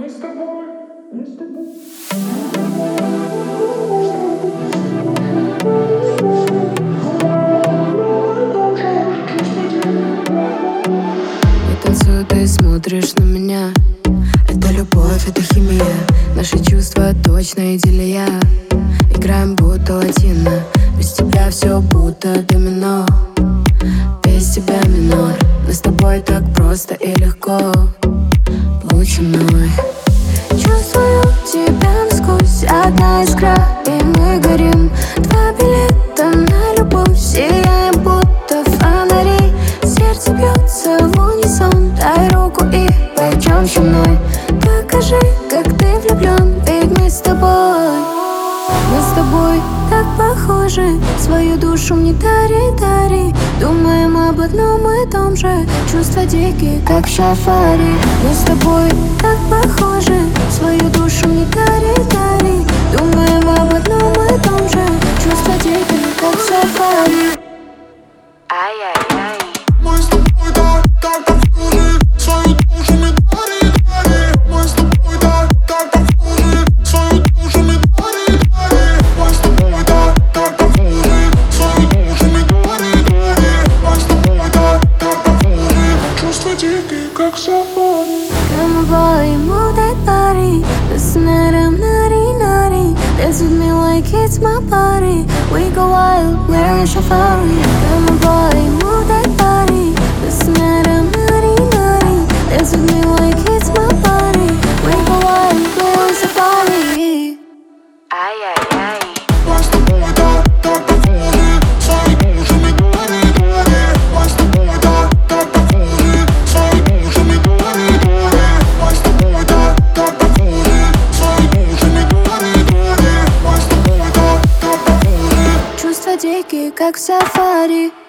Мы с тобой, мы с тобой. Я танцую, ты смотришь на меня. Это любовь, это химия. Наши чувства точно идиллия. Играем будто латино. Без тебя все будто домино. Без тебя минор. Мы с тобой так просто и легко. Лучиной чувствую тебя насквозь. Одна искра, и мы горим. Два билета на любовь. Сияем будто фонари. Сердце бьется в унисон. Дай руку и пойдем со мной. Покажи, как ты влюблен. Ведь мы с тобой. Мы с тобой так похожи. Свою душу мне дари, дари. Думаем об одном и том же. Чувства дикие, как в сафари. Мы с тобой так похожи. Свою душу мне дари, дари. Думаем об одном и том же. Чувства дикие, как в сафари. Ай-яй-яй. Мы с тобой так похожи. Свою душу мне дари, дари. Мы с тобой так похожи. Свою душу мне дари, дари. Мы с тобой так похожи. Свою душу мне дари, дари. Мы с тобой так похожи. Чувства дикие, как сафари. Come on boy, move that body. Listen to them naughty, naughty. Dance with me like it's my party. We go wild, we're in safari. Come on boy, move that body. Listen to them naughty, naughty. Dance with me like it's my party. We go wild, we're in safari. Ай-яй-яй. Мы с тобой так похожи. Свою душу мне дари, дари. Мы с тобой так похожи. Свою душу мне дари, дари. Мы с тобой так похожи. Свою душу мне дари, дари. Мы с тобой так похожи. Чувства дикие, как в сафари.